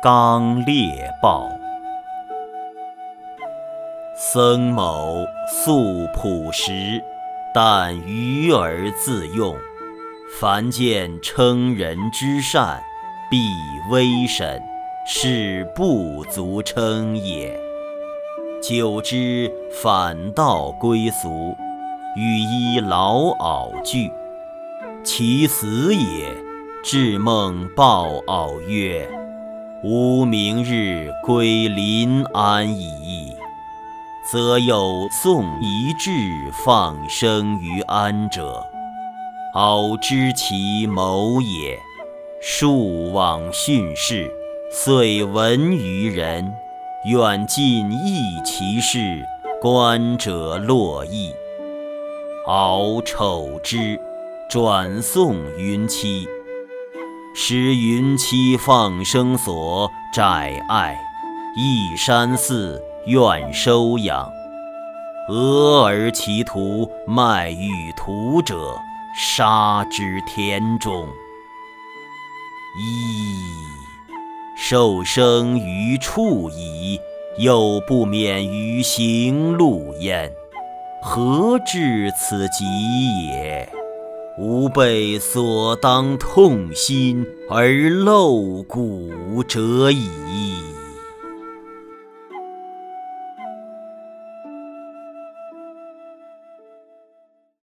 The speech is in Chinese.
刚烈报。僧某素朴实，但愚而自用。凡见称人之善，必微审，是不足称也。久之反道归俗，与一老媪俱。其死也，至梦抱媪曰：吾明日归临安矣。则有纵一志放生于安者，媪知其谋也，数往训示，遂闻于人，远近异其事，观者络绎。敖丑之，转送云栖。时云栖放生所窄隘，一山寺愿收养。俄而其徒卖与徒者，杀之田中。受生于处矣，又不免于行路焉，何至此极也？吾辈所当痛心而露骨者矣。